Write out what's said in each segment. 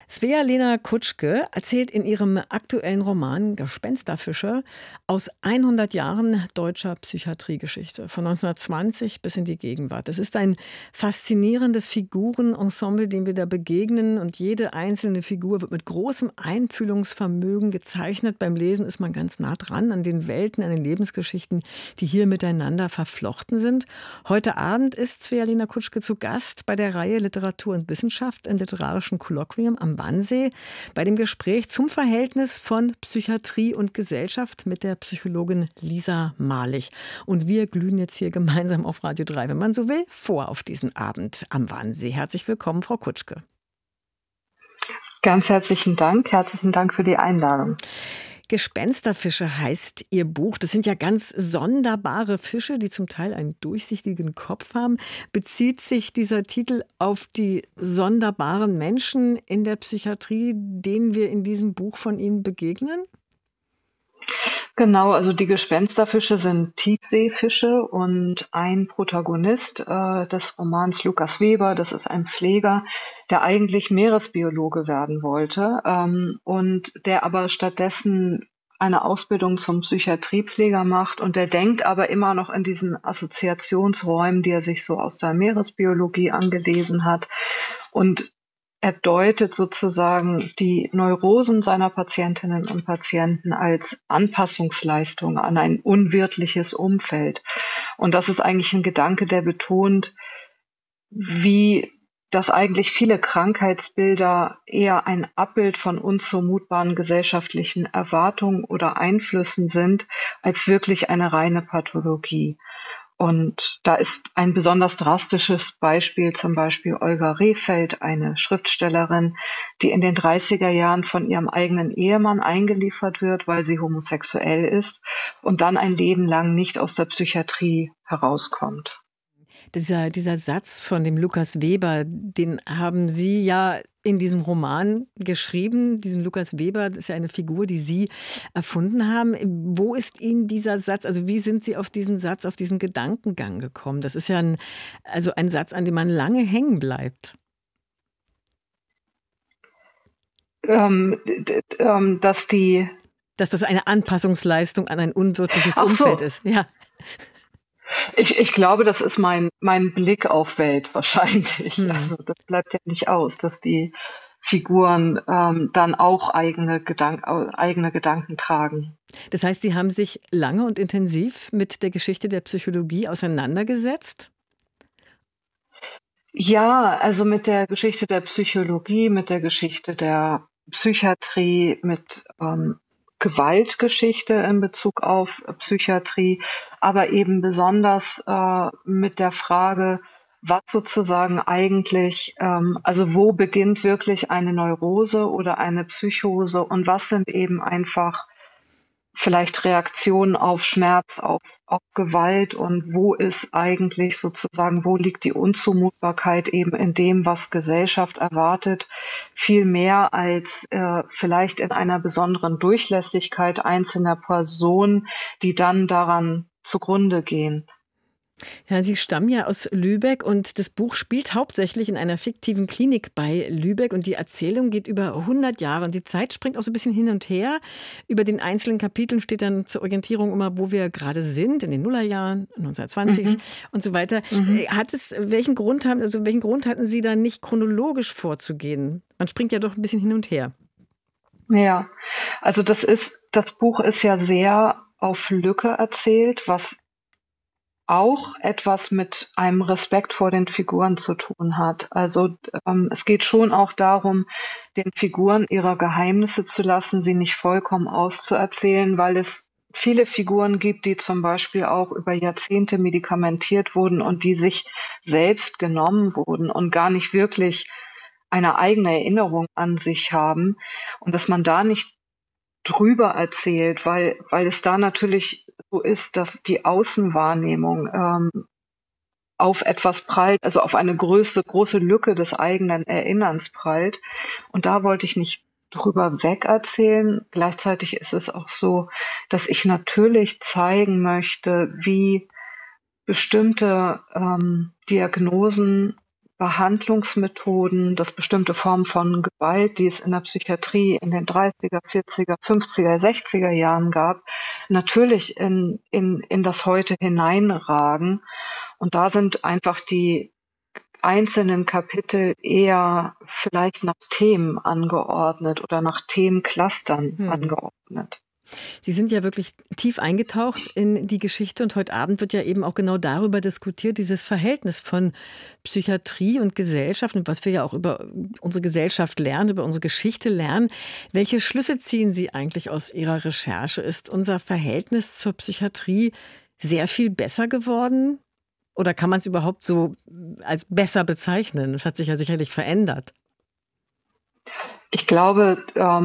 Svea-Lena Kutschke erzählt in ihrem aktuellen Roman Gespensterfische aus 100 Jahren deutscher Psychiatriegeschichte, von 1920 bis in die Gegenwart. Es ist ein faszinierendes Figurenensemble, dem wir da begegnen, und jede einzelne Figur wird mit großem Einfühlungsvermögen gezeichnet. Beim Lesen ist man ganz nah dran an den Welten, an den Lebensgeschichten, die hier miteinander verflochten sind. Heute Abend ist Svea-Lena Kutschke zu Gast bei der Reihe Literatur und Wissenschaft im Literarischen Kolloquium am Wannsee bei dem Gespräch zum Verhältnis von Psychiatrie und Gesellschaft mit der Psychologin Lisa Malich. Und wir glühen jetzt hier gemeinsam auf Radio 3, wenn man so will, vor auf diesen Abend am Wannsee. Herzlich willkommen, Frau Kutschke. Ganz herzlichen Dank. Herzlichen Dank für die Einladung. Gespensterfische heißt Ihr Buch. Das sind ja ganz sonderbare Fische, die zum Teil einen durchsichtigen Kopf haben. Bezieht sich dieser Titel auf die sonderbaren Menschen in der Psychiatrie, denen wir in diesem Buch von Ihnen begegnen? Genau, also die Gespensterfische sind Tiefseefische und ein Protagonist des Romans, Lukas Weber, das ist ein Pfleger, der eigentlich Meeresbiologe werden wollte und der aber stattdessen eine Ausbildung zum Psychiatriepfleger macht, und der denkt aber immer noch in diesen Assoziationsräumen, die er sich so aus der Meeresbiologie angelesen hat, und er deutet sozusagen die Neurosen seiner Patientinnen und Patienten als Anpassungsleistung an ein unwirtliches Umfeld. Und das ist eigentlich ein Gedanke, der betont, wie dass eigentlich viele Krankheitsbilder eher ein Abbild von unzumutbaren gesellschaftlichen Erwartungen oder Einflüssen sind, als wirklich eine reine Pathologie. Und da ist ein besonders drastisches Beispiel zum Beispiel Olga Rehfeld, eine Schriftstellerin, die in den 30er Jahren von ihrem eigenen Ehemann eingeliefert wird, weil sie homosexuell ist und dann ein Leben lang nicht aus der Psychiatrie herauskommt. Dieser Satz von dem Lukas Weber, den haben Sie ja in diesem Roman geschrieben. Diesen Lukas Weber, das ist ja eine Figur, die Sie erfunden haben. Wo ist Ihnen dieser Satz, also wie sind Sie auf diesen Satz, auf diesen Gedankengang gekommen? Das ist ja ein Satz, an dem man lange hängen bleibt. Dass das eine Anpassungsleistung an ein unwirtliches Ach so. Umfeld ist. Ja. Ich glaube, das ist mein Blick auf Welt wahrscheinlich. Also das bleibt ja nicht aus, dass die Figuren dann auch eigene Gedanken tragen. Das heißt, Sie haben sich lange und intensiv mit der Geschichte der Psychologie auseinandergesetzt? Ja, also mit der Geschichte der Psychologie, mit der Geschichte der Psychiatrie, mit Gewaltgeschichte in Bezug auf Psychiatrie, aber eben besonders mit der Frage, was sozusagen eigentlich, also wo beginnt wirklich eine Neurose oder eine Psychose und was sind eben einfach vielleicht Reaktionen auf Schmerz, auf Gewalt, und wo ist eigentlich sozusagen, wo liegt die Unzumutbarkeit eben in dem, was Gesellschaft erwartet, viel mehr als vielleicht in einer besonderen Durchlässigkeit einzelner Personen, die dann daran zugrunde gehen. Ja, Sie stammen ja aus Lübeck und das Buch spielt hauptsächlich in einer fiktiven Klinik bei Lübeck und die Erzählung geht über 100 Jahre und die Zeit springt auch so ein bisschen hin und her. Über den einzelnen Kapiteln steht dann zur Orientierung immer, wo wir gerade sind, in den Nullerjahren, 1920 und so weiter. Welchen Grund hatten Sie da nicht chronologisch vorzugehen? Man springt ja doch ein bisschen hin und her. Ja, also das Buch ist ja sehr auf Lücke erzählt, was auch etwas mit einem Respekt vor den Figuren zu tun hat. Also es geht schon auch darum, den Figuren ihre Geheimnisse zu lassen, sie nicht vollkommen auszuerzählen, weil es viele Figuren gibt, die zum Beispiel auch über Jahrzehnte medikamentiert wurden und die sich selbst genommen wurden und gar nicht wirklich eine eigene Erinnerung an sich haben, und dass man da nicht drüber erzählt, weil es da natürlich so ist, dass die Außenwahrnehmung auf etwas prallt, also auf eine große Lücke des eigenen Erinnerns prallt. Und da wollte ich nicht drüber wegerzählen. Gleichzeitig ist es auch so, dass ich natürlich zeigen möchte, wie bestimmte Diagnosen Behandlungsmethoden, dass bestimmte Formen von Gewalt, die es in der Psychiatrie in den 30er, 40er, 50er, 60er Jahren gab, natürlich in das Heute hineinragen. Und da sind einfach die einzelnen Kapitel eher vielleicht nach Themen angeordnet oder nach Themenclustern angeordnet. Sie sind ja wirklich tief eingetaucht in die Geschichte und heute Abend wird ja eben auch genau darüber diskutiert, dieses Verhältnis von Psychiatrie und Gesellschaft und was wir ja auch über unsere Gesellschaft lernen, über unsere Geschichte lernen. Welche Schlüsse ziehen Sie eigentlich aus Ihrer Recherche? Ist unser Verhältnis zur Psychiatrie sehr viel besser geworden? Oder kann man es überhaupt so als besser bezeichnen? Es hat sich ja sicherlich verändert. Ich glaube,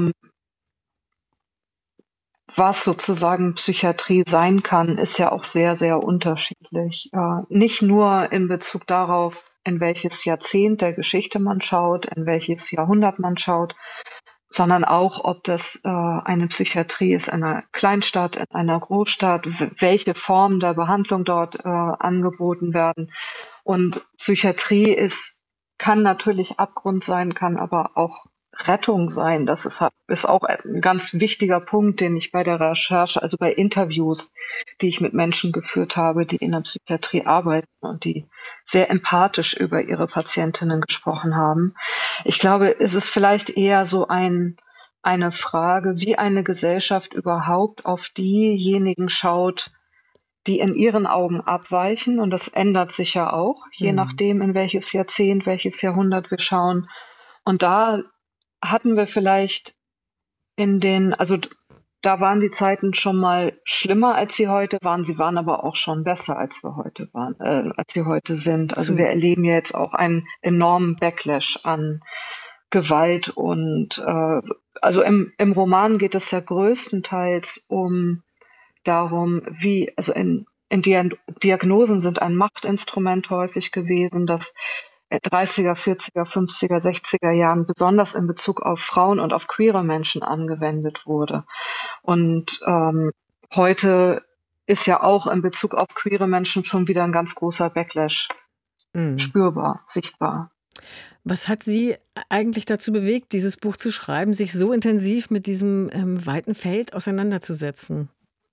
was sozusagen Psychiatrie sein kann, ist ja auch sehr, sehr unterschiedlich. Nicht nur in Bezug darauf, in welches Jahrzehnt der Geschichte man schaut, in welches Jahrhundert man schaut, sondern auch, ob das eine Psychiatrie ist in einer Kleinstadt, in einer Großstadt, welche Formen der Behandlung dort angeboten werden. Und Psychiatrie kann natürlich Abgrund sein, kann aber auch Rettung sein. Das ist auch ein ganz wichtiger Punkt, den ich bei der Recherche, also bei Interviews, die ich mit Menschen geführt habe, die in der Psychiatrie arbeiten und die sehr empathisch über ihre Patientinnen gesprochen haben. Ich glaube, es ist vielleicht eher so eine Frage, wie eine Gesellschaft überhaupt auf diejenigen schaut, die in ihren Augen abweichen. Und das ändert sich ja auch, je nachdem, in welches Jahrzehnt, welches Jahrhundert wir schauen. Und da hatten wir vielleicht also da waren die Zeiten schon mal schlimmer, als sie heute waren. Sie waren aber auch schon besser, als wir heute waren, als sie heute sind. Also wir erleben ja jetzt auch einen enormen Backlash an Gewalt und also im Roman geht es ja größtenteils darum, also in Diagnosen sind ein Machtinstrument häufig gewesen, das 30er, 40er, 50er, 60er Jahren besonders in Bezug auf Frauen und auf queere Menschen angewendet wurde. Und heute ist ja auch in Bezug auf queere Menschen schon wieder ein ganz großer Backlash spürbar, sichtbar. Was hat Sie eigentlich dazu bewegt, dieses Buch zu schreiben, sich so intensiv mit diesem weiten Feld auseinanderzusetzen?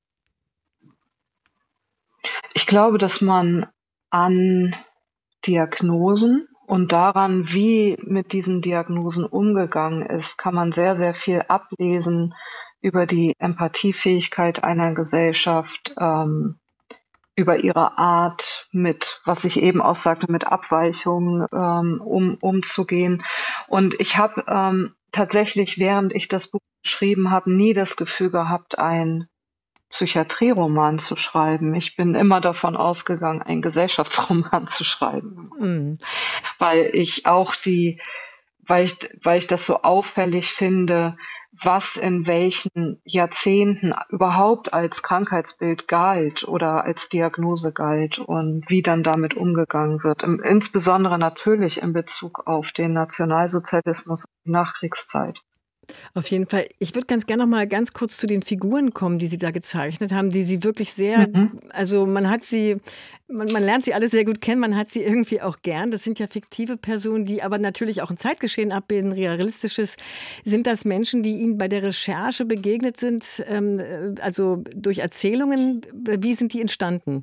Ich glaube, dass man an Diagnosen und daran, wie mit diesen Diagnosen umgegangen ist, kann man sehr, sehr viel ablesen über die Empathiefähigkeit einer Gesellschaft, über ihre Art was ich eben auch sagte, mit Abweichungen umzugehen. Und ich habe tatsächlich, während ich das Buch geschrieben habe, nie das Gefühl gehabt, ein Psychiatrieroman zu schreiben. Ich bin immer davon ausgegangen, einen Gesellschaftsroman zu schreiben. Weil ich auch weil ich das so auffällig finde, was in welchen Jahrzehnten überhaupt als Krankheitsbild galt oder als Diagnose galt und wie dann damit umgegangen wird. Insbesondere natürlich in Bezug auf den Nationalsozialismus und die Nachkriegszeit. Auf jeden Fall. Ich würde ganz gerne noch mal ganz kurz zu den Figuren kommen, die Sie da gezeichnet haben, die Sie wirklich sehr, also man lernt sie alle sehr gut kennen, man hat sie irgendwie auch gern. Das sind ja fiktive Personen, die aber natürlich auch ein Zeitgeschehen abbilden, realistisches. Sind das Menschen, die Ihnen bei der Recherche begegnet sind, also durch Erzählungen? Wie sind die entstanden?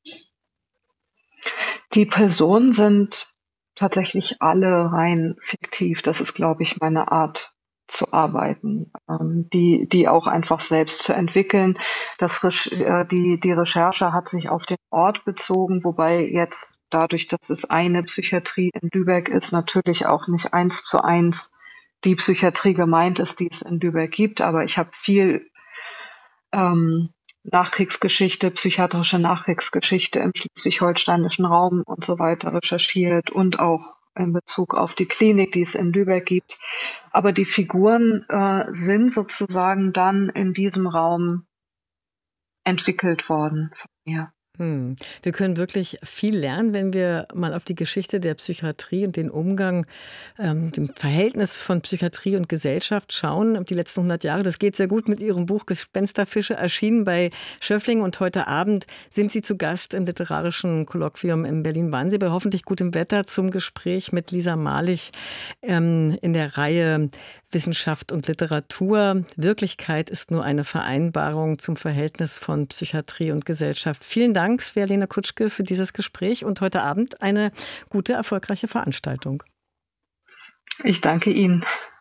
Die Personen sind tatsächlich alle rein fiktiv. Das ist, glaube ich, meine Art zu arbeiten, die auch einfach selbst zu entwickeln. Die Recherche hat sich auf den Ort bezogen, wobei jetzt dadurch, dass es eine Psychiatrie in Lübeck ist, natürlich auch nicht 1:1 die Psychiatrie gemeint ist, die es in Lübeck gibt. Aber ich habe viel Nachkriegsgeschichte, psychiatrische Nachkriegsgeschichte im schleswig-holsteinischen Raum und so weiter recherchiert und auch in Bezug auf die Klinik, die es in Lübeck gibt. Aber die Figuren sind sozusagen dann in diesem Raum entwickelt worden von mir. Wir können wirklich viel lernen, wenn wir mal auf die Geschichte der Psychiatrie und den Umgang, dem Verhältnis von Psychiatrie und Gesellschaft schauen. Die letzten 100 Jahre, das geht sehr gut mit Ihrem Buch Gespensterfische, erschienen bei Schöffling. Und heute Abend sind Sie zu Gast im literarischen Kolloquium in Berlin. Waren Sie bei hoffentlich gutem Wetter zum Gespräch mit Lisa Malich in der Reihe Wissenschaft und Literatur. Wirklichkeit ist nur eine Vereinbarung zum Verhältnis von Psychiatrie und Gesellschaft. Vielen Dank, Sverlena Kutschke, für dieses Gespräch und heute Abend eine gute, erfolgreiche Veranstaltung. Ich danke Ihnen.